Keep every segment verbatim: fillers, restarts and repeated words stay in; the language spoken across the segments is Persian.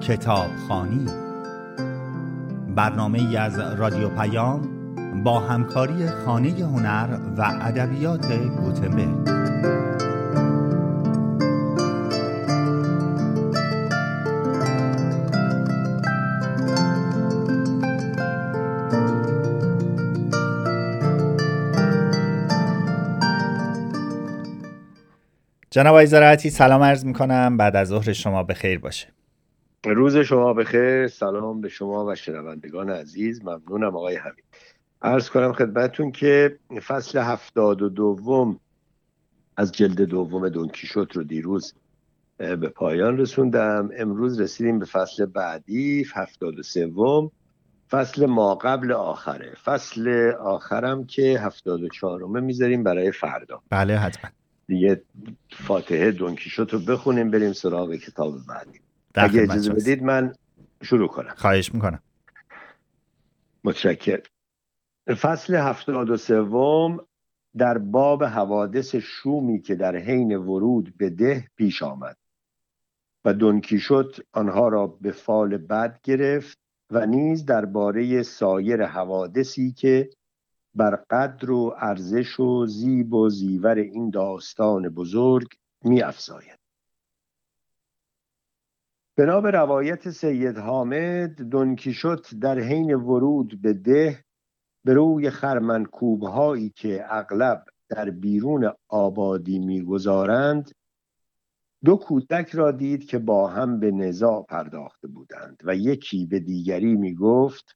کتابخوانی، برنامه‌ای از رادیو پیام با همکاری خانه هنر و ادبیات گوتنبرگ. جناب آقای زراعتی سلام عرض می‌کنم، بعد از ظهر شما بخیر باشه. روز شما بخیر. سلام به شما و شنوندگان عزیز. ممنونم آقای حمید. عرض کنم خدمتون که فصل هفتاد و دوم از جلد دوم دون کیشوت رو دیروز به پایان رسوندم. امروز رسیدیم به فصل بعدی، هفتاد و سوم، فصل ما قبل آخره. فصل آخرم که هفتاد و چهارمه میذاریم برای فردا. بله حتما. دیگه فاتحه دون کیشوت رو بخونیم بریم سراغ کتاب بعدی. در اگه خدمت اجازه شما. بدید من شروع کنم. خواهش میکنم. متشکرم. فصل هفتاد و سوم در باب حوادث شومی که در حین ورود به ده پیش آمد و دون کیشوت آنها را به فال بد گرفت و نیز درباره سایر حوادثی که بر قدر و ارزش و زیب و زیور این داستان بزرگ می افزاید. بنا به روایت سید حامد، دون کیشوت در حین ورود به ده به روی خرمنکوب هایی که اغلب در بیرون آبادی می‌گذارند دو کودک را دید که با هم به نزاع پرداخته بودند و یکی به دیگری می‌گفت: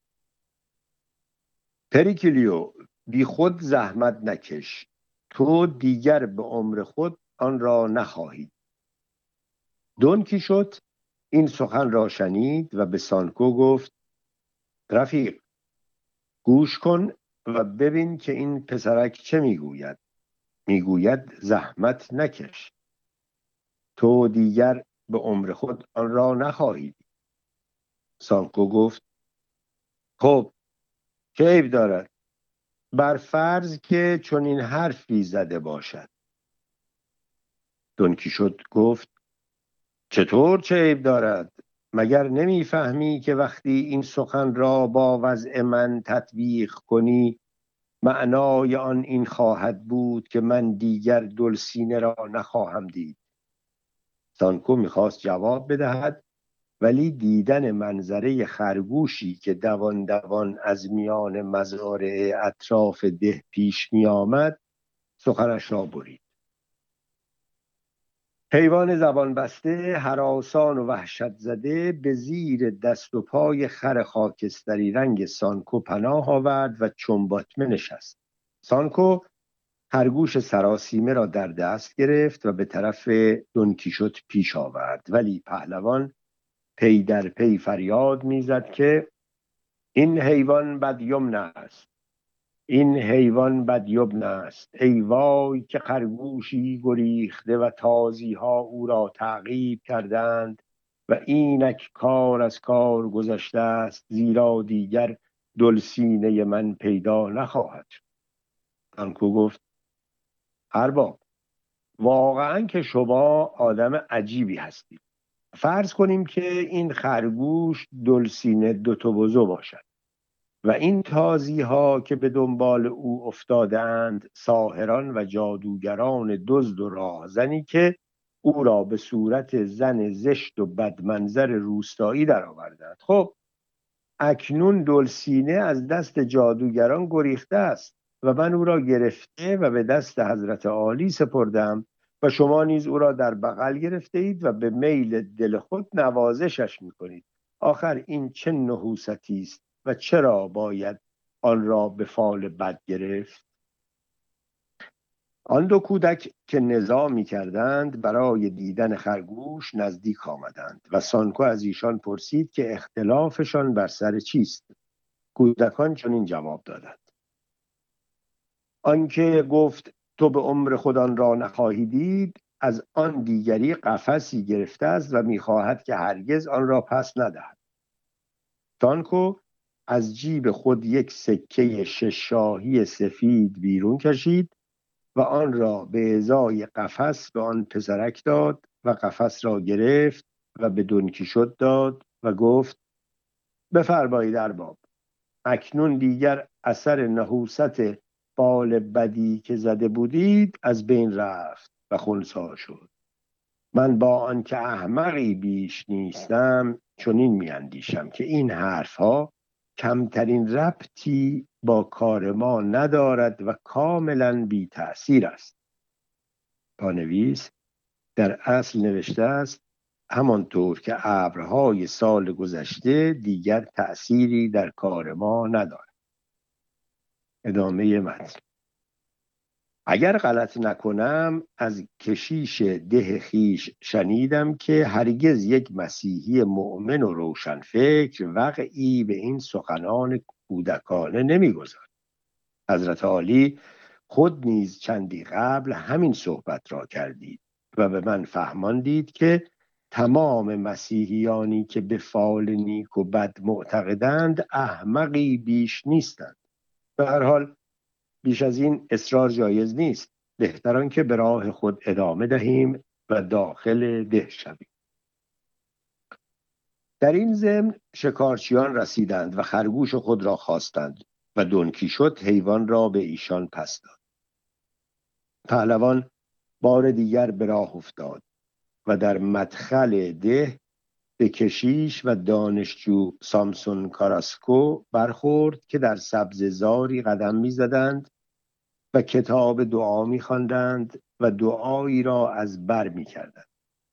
پریکلیو، بی خود زحمت نکش، تو دیگر به عمر خود آن را نخواهی. دون کیشوت این سخن را شنید و به سانکو گفت: رفیق، گوش کن و ببین که این پسرک چه میگوید. میگوید زحمت نکش، تو دیگر به عمر خود آن را نخواهی. سانکو گفت: خب چه عیب دارد؟ بر فرض که چنین حرفی زده باشد. دون کیشوت گفت: چطور چه عیب دارد؟ مگر نمیفهمی که وقتی این سخن را با وضع من تطبیق کنی معنای آن این خواهد بود که من دیگر دلسینه را نخواهم دید. سانکو میخواست جواب بدهد، ولی دیدن منظره خرگوشی که دوان دوان از میان مزارع اطراف ده پیش می آمد سخنش را برید. حیوان زبان بسته، هراسان و وحشت زده، به زیر دست و پای خر خاکستری رنگ سانکو پناه آورد و چنباتمه نشست. سانکو خرگوش سراسیمه را در دست گرفت و به طرف دون کیشوت پیش آورد، ولی پهلوان پی در پی فریاد میزد که این حیوان بدیمن است، این حیوان بدیمن است. ای وای که خرگوشی گریخته و تازی ها او را تعقیب کردند و اینک کار از کار گذشته است، زیرا دیگر دلسینه من پیدا نخواهد. سانکو گفت: ارباب، واقعا که شما آدم عجیبی هستید. فرض کنیم که این خرگوش دلسینه دوتوبوزو باشد و این تازی ها که به دنبال او افتادند ساحران و جادوگران دزد و راهزنی که او را به صورت زن زشت و بدمنظر روستایی در آوردند. خب اکنون دلسینه از دست جادوگران گریخته است و من او را گرفته و به دست حضرت عالی سپردم و شما نیز او را در بغل گرفته اید و به میل دل خود نوازشش میکنید. آخر این چه نحوستی است و چرا باید آن را به فال بد گرفت؟ آن دو کودک که نزاع می‌کردند برای دیدن خرگوش نزدیک آمدند و سانکو از ایشان پرسید که اختلافشان بر سر چیست. کودکان چنین جواب دادند: آنکه گفت تو به عمر خود آن را نخواهی دید، از آن دیگری قفسی گرفته است و می‌خواهد که هرگز آن را پس ندهد. سانکو از جیب خود یک سکه شش شاهی سفید بیرون کشید و آن را به ازای قفس به آن پسرک داد و قفس را گرفت و به دونکیشوت داد و گفت بفرمایید ارباب، اکنون دیگر اثر نحوست بال بدی که زده بودید از بین رفت و خنثی شد. من با آنکه احمقی بیش نیستم چنین میاندیشم که این حرفها کمترین ربطی با کار ما ندارد و کاملا بی تأثیر است. پانویس در اصل نوشته است همانطور که ابرهای سال گذشته دیگر تأثیری در کار ما ندارد. ادامه متن. اگر غلط نکنم از کشیش ده خیش شنیدم که هرگز یک مسیحی مؤمن و روشنفکر وقعی به این سخنان کودکانه نمیگذارد. حضرت عالی خود نیز چندی قبل همین صحبت را کردید و به من فهماندید که تمام مسیحیانی که به فال نیک و بد معتقدند احمقی بیش نیستند. به هر حال بیش از این اصرار جایز نیست. بهتر آن که به راه خود ادامه دهیم و داخل ده شویم. در این ضمن شکارچیان رسیدند و خرگوش خود را خواستند و دونکیشوت حیوان را به ایشان پس داد. پهلوان بار دیگر به راه افتاد و در مدخل ده به کشیش و دانشجو سامسون کاراسکو برخورد که در سبززاری قدم می زدند و کتاب دعا می خواندند و دعایی را از بر می کردند.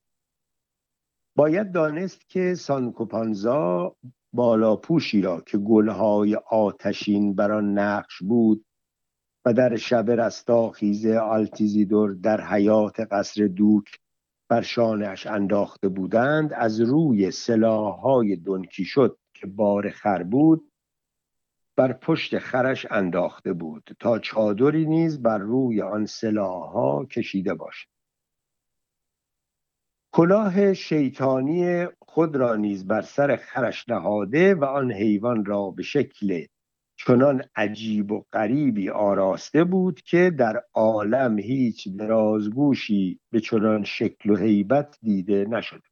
باید دانست که سانکو-پانزا بالاپوشی را که گلهای آتشین بر آن نقش بود و در شب رستاخیز آلتیزیدور در حیات قصر دوک بر شانه‌اش انداخته بودند، از روی سلاح‌های دونکیشوت که بار خر بود بر پشت خرش انداخته بود تا چادری نیز بر روی آن سلاح‌ها کشیده باشد. کلاه شیطانی خود را نیز بر سر خرش نهاده و آن حیوان را به شکل چنان عجیب و غریبی آراسته بود که در عالم هیچ درازگوشی به چنان شکل و هیبت دیده نشد.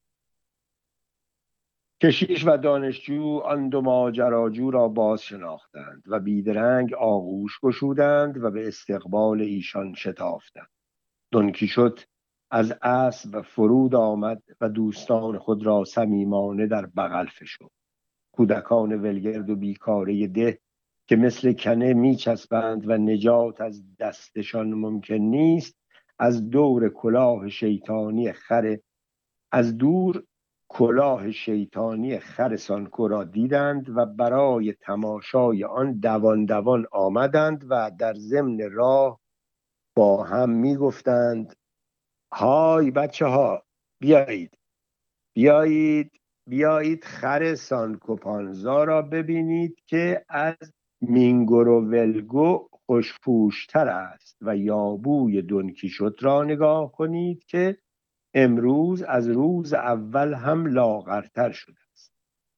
کشیش و دانشجو آن دو ماجراجو را باز شناختند و بیدرنگ آغوش گشودند و به استقبال ایشان شتافتند. دونکیشوت از اسب فرود آمد و دوستان خود را صمیمانه در بغل فشرد. کودکان ولگرد و بیکاره ده که مثل کنه میچسبند و نجات از دستشان ممکن نیست، از دور کلاه شیطانی خر از دور کلاه شیطانی خر سانکو را دیدند و برای تماشای آن دوان دوان آمدند و در ضمن راه با هم میگفتند های بچه ها، بیایید بیایید بیایید خر سانکو-پانزا را ببینید که از مینگورو ولگو خوشپوشتر است و یابوی دونکیشوت را نگاه کنید که امروز از روز اول هم لاغرتر شده است.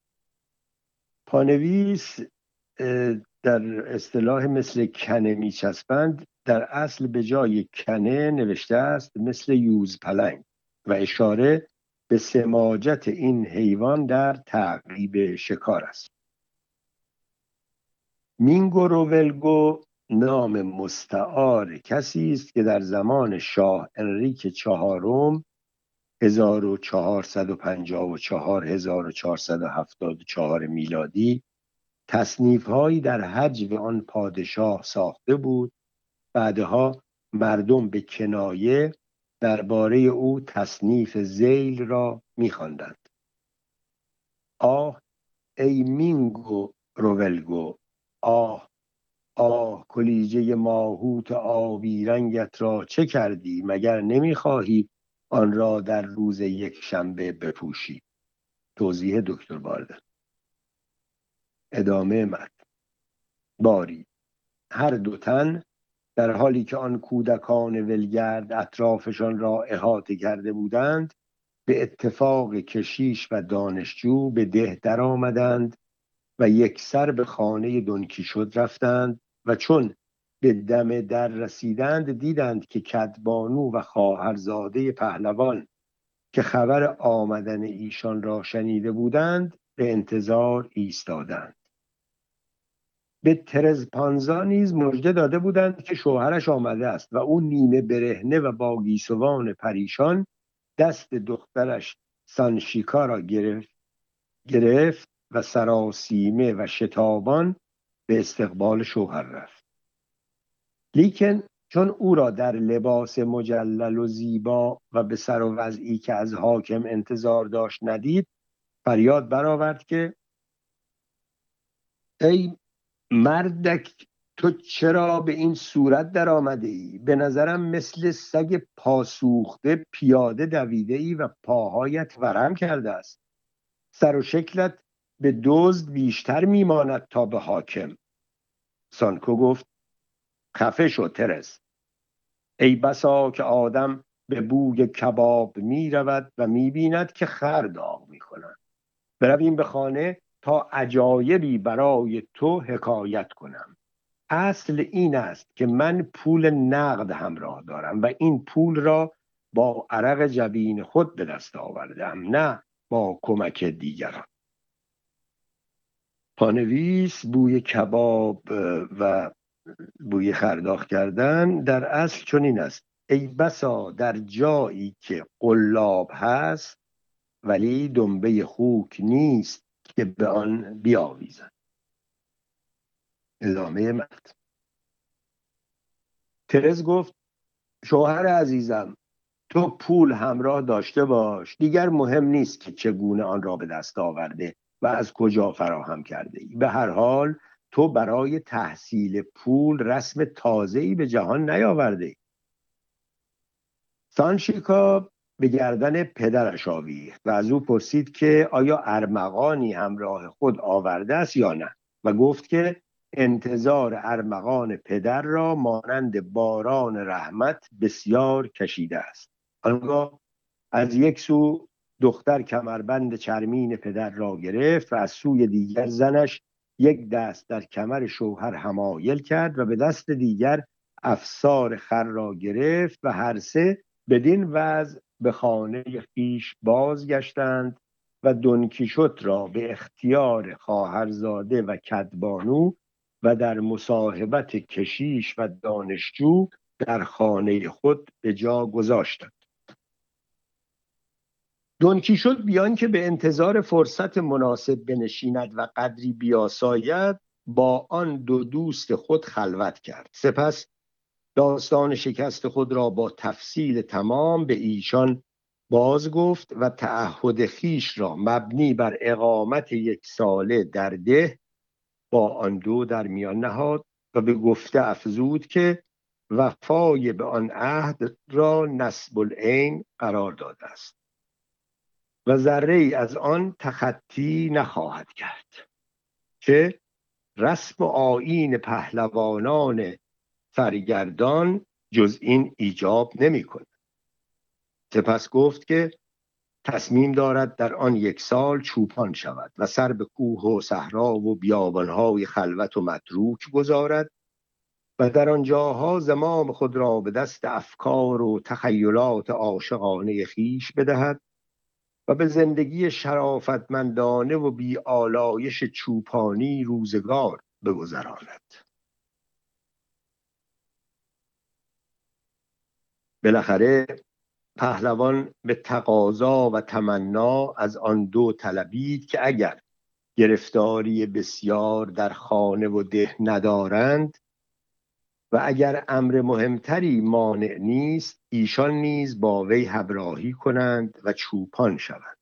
پانویس در اصطلاح مثل کنه میچسبند در اصل به جای کنه نوشته است مثل یوز پلنگ و اشاره به سماجت این حیوان در تعقیب شکار است. مینگورو ولگو نام مستعار کسی است که در زمان شاه انریک چهارم هزار و چهارصد و پنجاه و چهار تا هزار و چهارصد و هفتاد و چهار میلادی تصنیف‌هایی در هجو آن پادشاه ساخته بود. بعدها مردم به کنایه درباره او تصنیف ذیل را می‌خواندند. آه ای مینگو روولگو، آه آه کلیجه ماهوت آبی رنگت را چه کردی؟ مگر نمی‌خواهی آن را در روز یک شنبه بپوشی؟ توضیح دکتر باردن. ادامه متن. باری هر دو تن در حالی که آن کودکان ولگرد اطرافشان را احاطه کرده بودند، به اتفاق کشیش و دانشجو به ده در آمدند و یک سر به خانه دونکیشوت رفتند و چون به دم در رسیدند دیدند که کدبانو و خواهرزاده پهلوان که خبر آمدن ایشان را شنیده بودند به انتظار ایستادند. به ترزپانزا نیز مژده داده بودند که شوهرش آمده است و او نیمه برهنه و با گیسوان پریشان دست دخترش سانشیکا را گرفت گرفت و سراسیمه و شتابان به استقبال شوهر رفت. لیکن چون او را در لباس مجلل و زیبا و به سر و وضعی که از حاکم انتظار داشت ندید، فریاد برآورد که ای مردک، تو چرا به این صورت در آمده ای؟ به نظرم مثل سگ پاسوخته پیاده دویده ای و پاهایت ورم کرده است. سر و شکلت به دزد بیشتر میماند تا به حاکم. سانکو گفت خفه شو ترس. ای بسا که آدم به بوی کباب می رود و می بیند که خر داغ می کنند. برویم به خانه تا عجایبی برای تو حکایت کنم. اصل این است که من پول نقد همراه دارم و این پول را با عرق جبین خود به دست آوردم، نه با کمک دیگران. پانویس بوی کباب و بوی خرداغ کردن در اصل چنین است: ای بسا در جایی که قلاب هست ولی دنبه خوک نیست که به آن بیاویزد. ادامه متن. ترز گفت شوهر عزیزم، تو پول همراه داشته باش، دیگر مهم نیست که چگونه آن را به دست آورده و از کجا فراهم کرده ای. به هر حال تو برای تحصیل پول رسم تازه‌ای به جهان نیاورده ای. سانشیکا به گردن پدرش آویخت و از او پرسید که آیا ارمغانی همراه خود آورده است یا نه، و گفت که انتظار ارمغان پدر را مانند باران رحمت بسیار کشیده است. آنگاه از یک سو دختر کمربند چرمین پدر را گرفت و از سوی دیگر زنش یک دست در کمر شوهر حمایل کرد و به دست دیگر افسار خر را گرفت و هر سه بدین وضع به خانه خویش بازگشتند و دونکیشوت را به اختیار خواهرزاده و کدبانو و در مصاحبت کشیش و دانشجو در خانه خود به جا گذاشتند. دونکیشوت بیان که به انتظار فرصت مناسب بنشیند و قدری بیاساید، با آن دو دوست خود خلوت کرد. سپس داستان شکست خود را با تفصیل تمام به ایشان باز گفت و تعهد خیش را مبنی بر اقامت یک ساله در ده با آن دو در میان نهاد و به گفته افزود که وفای به آن عهد را نصب العین قرار داده است و ذره ای از آن تخطی نخواهد کرد، که رسم و آیین پهلوانان سرگردان جز این ایجاب نمی کند. سپس گفت که تصمیم دارد در آن یک سال چوپان شود و سر به کوه و صحرا و بیابانهای خلوت و متروک گذارد و در آن جاها زمام خود را به دست افکار و تخیلات عاشقانه خیش بدهد و به زندگی شرافتمندانه و بی آلایش چوپانی روزگار بگذراند. بالاخره پهلوان به تقاضا و تمنا از آن دو طلبید که اگر گرفتاری بسیار در خانه و ده ندارند و اگر امر مهمتری مانع نیست، ایشان نیز با وی همراهی کنند و چوپان شوند.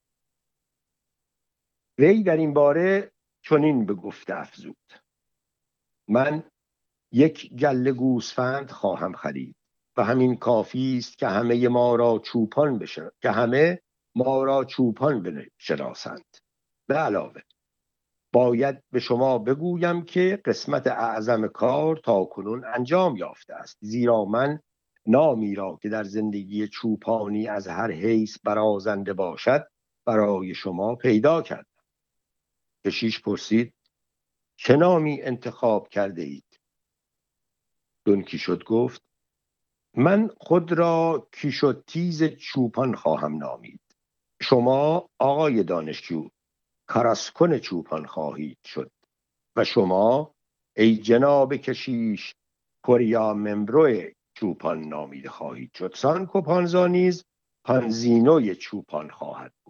وی در این باره چنین به گفته افزود: من یک گله گوسفند خواهم خرید و همین کافی است که همه ما را چوپان بشن... که همه ما را چوپان بشناسند. به علاوه باید به شما بگویم که قسمت اعظم کار تا کنون انجام یافته است، زیرا من نامی را که در زندگی چوپانی از هر حیث برازنده باشد برای شما پیدا کردم. کشیش پرسید: چه نامی انتخاب کرده اید؟ دونکیشوت گفت: من خود را کیش و تیز چوپان خواهم نامید. شما آقای دانشجو کاراسکن چوپان خواهید شد و شما ای جناب کشیش کوریا ممبرو چوپان نامیده خواهید شد. سانکو پانزا نیز پانزینوی چوپان خواهد بود.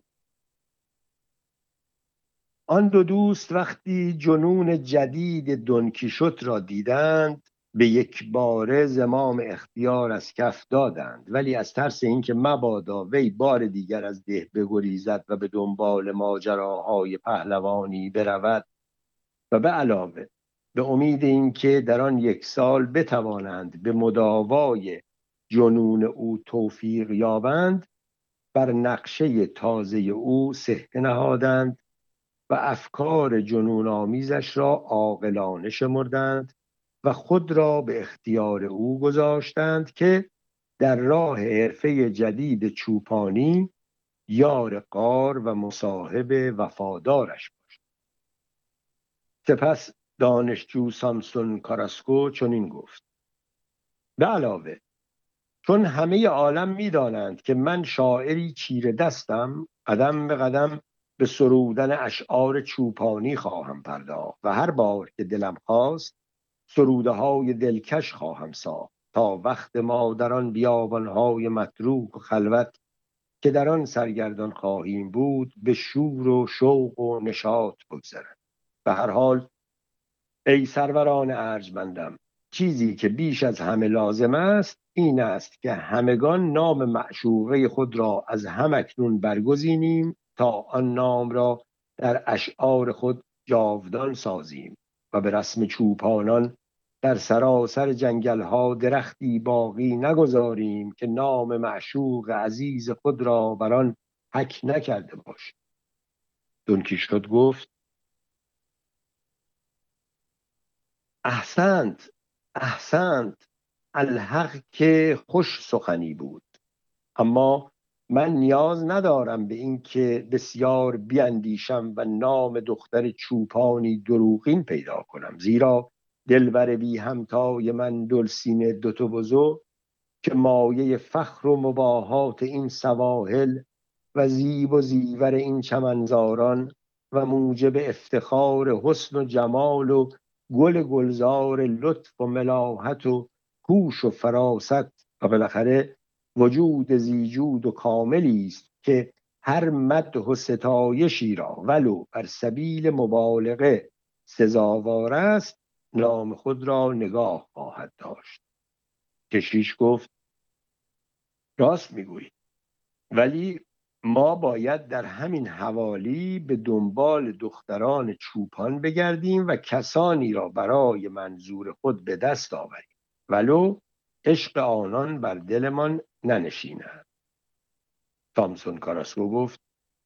آن دو دوست وقتی جنون جدید دونکیشوت را دیدند به یک باره زمام اختیار از کف دادند، ولی از ترس اینکه مبادا وی بار دیگر از ده بگریزد و به دنبال ماجراهای پهلوانی برود و به علاوه به امید اینکه در آن یک سال بتوانند به مداوای جنون او توفیق یابند، بر نقشه تازه او سحر نهادند و افکار جنون آمیزش را عاقلانه شمردند و خود را به اختیار او گذاشتند که در راه حرفه جدید چوپانی یار غار و مصاحب وفادارش باشد. سپس دانشجو سامسون کاراسکو چنین گفت: به علاوه چون همه عالم می‌دانند که من شاعری چیره دستم، قدم به قدم به سرودن اشعار چوپانی خواهم پرداخت و هر بار که دلم خواست سروده های دلکش خواهم ساخت تا وقت ما در آن بیابان‌های متروک و خلوت که در آن سرگردان خواهیم بود به شور و شوق و نشاط بگذرد. به هر حال ای سروران ارجمندم، چیزی که بیش از همه لازم است این است که همگان نام معشوقه خود را از همکنون برگزینیم تا آن نام را در اشعار خود جاودان سازیم و به رسم چوپانان در سراسر جنگل‌ها درختی باقی نگذاریم که نام معشوق عزیز خود را بر آن حک نکرده باشد. دونکیشوت گفت: احسنت احسنت، الحق که خوش سخنی بود، اما من نیاز ندارم به این که بسیار بیندیشم و نام دختر چوپانی دروغین پیدا کنم، زیرا دلبر بی همتای من دلسینه دوتوبوزو که مایه فخر و مباهات این سواحل و زیب و زیور این چمنزاران و موجب افتخار حسن و جمال و گل گلزار لطف و ملاحت و هوش و فراست و بالاخره وجود زیجود و کاملی است که هر مدح و ستایشی را ولو بر سبیل مبالغه سزاوار است، نام خود را نگاه خواهد داشت. کشیش گفت: راست میگویی، ولی ما باید در همین حوالی به دنبال دختران چوپان بگردیم و کسانی را برای منظور خود به دست آوریم ولو عشق آنان بر دلمان ننشیند. سامسون کاراسکو گفت: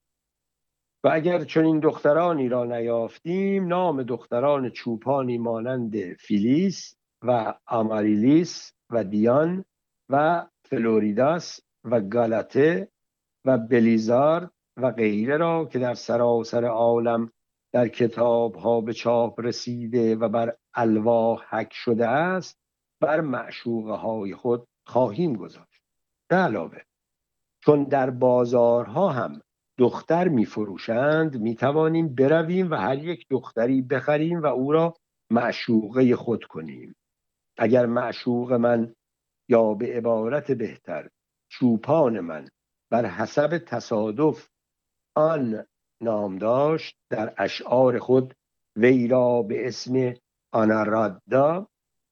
و اگر چنین دخترانی را نیافتیم، نام دختران چوپانی مانند فیلیس و آماریلیس و دیان و فلوریداس و گالاته و بلیزارد و غیره را که در سراسر عالم در کتاب ها به چاپ رسیده و بر الواح حک شده است بر معشوقه های خود خواهیم گذاشت. به علاوه چون در بازارها هم دختر می فروشند، می توانیم برویم و هر یک دختری بخریم و او را معشوقه خود کنیم. اگر معشوق من، یا به عبارت بهتر چوپان من، بر حسب تصادف آن نام داشت، در اشعار خود وی را به اسم آنارادا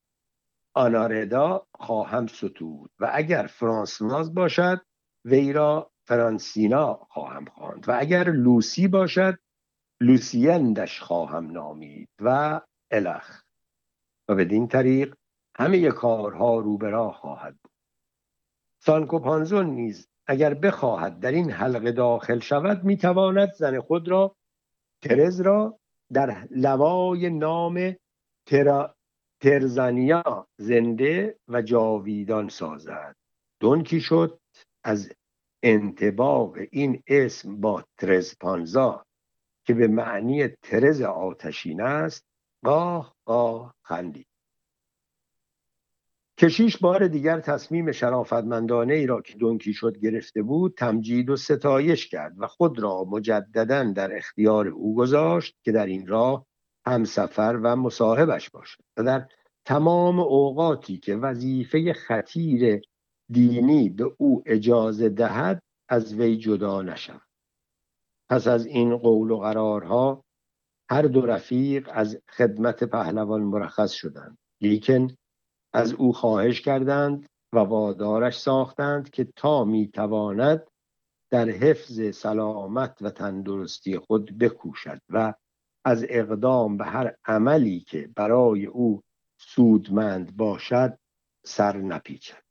آناردا خواهم ستود و اگر فرانسواز باشد وی را فرانسینا خواهم خواند و اگر لوسی باشد لوسیندش خواهم نامید و الخ، و بدین طریق همه کارها رو به راه خواهد بود. سانکو پانزا نیز اگر بخواهد در این حلقه داخل شود میتواند زن خود را ترز را در لوای نام ترا ترزانیا زنده و جاویدان سازد. دونکیشوت از انطباق این اسم با ترز پانزا که به معنی ترز آتشین است قاه قاه خندید. کشیش بار دیگر تصمیم شرافتمندانه ای را که دون کیشوت گرفته بود تمجید و ستایش کرد و خود را مجددا در اختیار او گذاشت که در این راه همسفر و مصاحبش باشد و در تمام اوقاتی که وظیفه خطیر دینی به او اجازه دهد از وی جدا نشود. پس از این قول و قرارها هر دو رفیق از خدمت پهلوان مرخص شدند، لیکن از او خواهش کردند و وادارش ساختند که تا میتواند در حفظ سلامت و تندرستی خود بکوشد و از اقدام به هر عملی که برای او سودمند باشد سر نپیچد.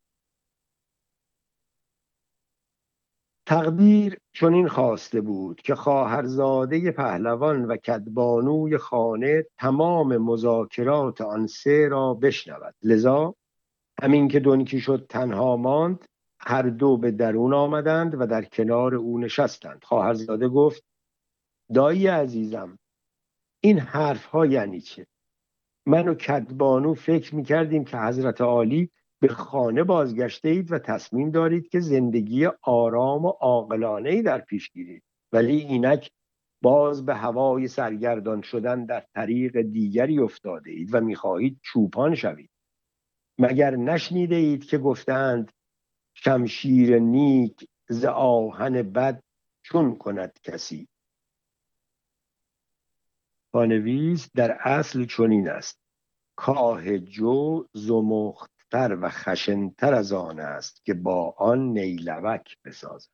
تقدیر چنین خواسته بود که خواهرزاده پهلوان و کدبانوی خانه تمام مذاکرات آن سه را بشنود. لذا همین که دون کیشوت تنها ماند هر دو به درون آمدند و در کنار او نشستند. خواهرزاده گفت: دایی عزیزم، این حرف ها یعنی چه؟ من و کدبانو فکر میکردیم که حضرت عالی به خانه بازگشته اید و تصمیم دارید که زندگی آرام و عاقلانه‌ای در پیش گیرید، ولی اینک باز به هوای سرگردان شدن در طریق دیگری افتاده اید و میخواهید چوپان شوید. مگر نشنیده اید که گفتند شمشیر نیک ز آهن بد چون کند کسی؟ پانویس در اصل چنین است: کاه جو زمختر و خشنتر از آن است که با آن نیلوک بسازد.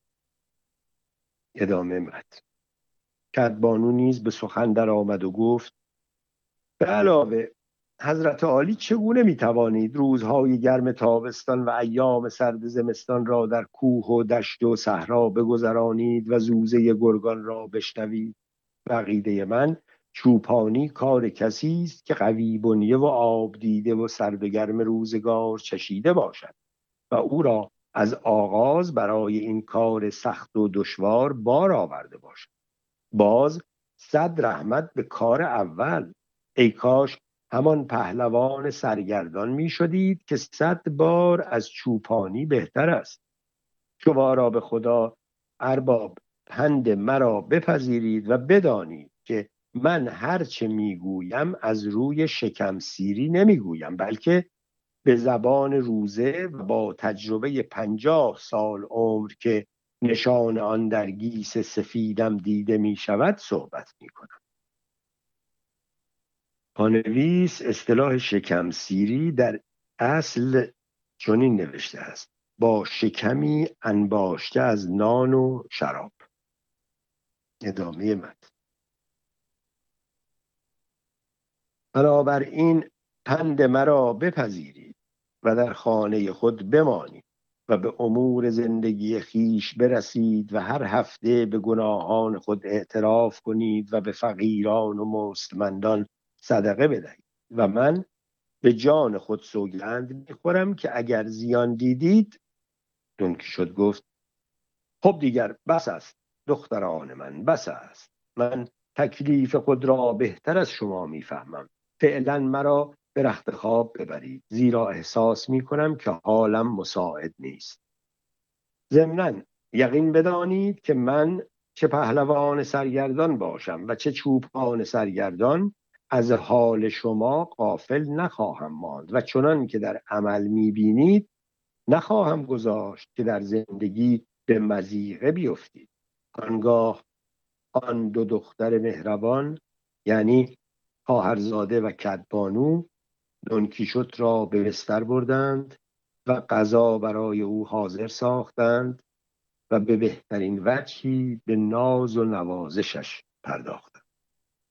ادامه متن. کدبانو نیز به سخن در آمد و گفت: به علاوه حضرت عالی چگونه میتوانید روزهای گرم تابستان و ایام سرد زمستان را در کوه و دشت و صحرا بگذرانید و زوزه گرگان را بشنوید؟ به عقیده من چوپانی کار کسی است که قوی بنیه و آب دیده و سرد گرم روزگار چشیده باشد و او را از آغاز برای این کار سخت و دشوار بار آورده باشد. باز صد رحمت به کار اول. ای کاش همان پهلوان سرگردان می شدید که صد بار از چوپانی بهتر است. شما به خدا ارباب پند مرا بپذیرید و بدانید که من هرچه میگویم از روی شکم سیری نمیگویم، بلکه به زبان روزه و با تجربه پنجاه سال عمر که نشان آن در گیس سفیدم دیده می شود صحبت می کنم. پانویس اصطلاح شکم سیری در اصل چنین نوشته است: با شکمی انباشته از نان و شراب. ادامه متن. بنابراین پند مرا بپذیرید و در خانه خود بمانید و به امور زندگی خیش برسید و هر هفته به گناهان خود اعتراف کنید و به فقیران و مستمندان صدقه بدهید و من به جان خود سوگند میخورم که اگر زیان دیدید. دون کیشوت گفت: خب دیگر بس است دختران من، بس است. من تکلیف خود را بهتر از شما میفهمم. فعلا مرا به رخت خواب ببرید، زیرا احساس میکنم که حالم مساعد نیست. ضمناً یقین بدانید که من چه پهلوان سرگردان باشم و چه چوپان سرگردان از حال شما غافل نخواهم ماند و چنان که در عمل میبینید نخواهم گذاشت که در زندگی به مضیقه بیفتید. آنگاه آن دو دختر مهربان، یعنی خواهرزاده و کدبانو، دون کیشوت را به بستر بردند و غذا برای او حاضر ساختند و به بهترین وجهی به ناز و نوازشش پرداختند.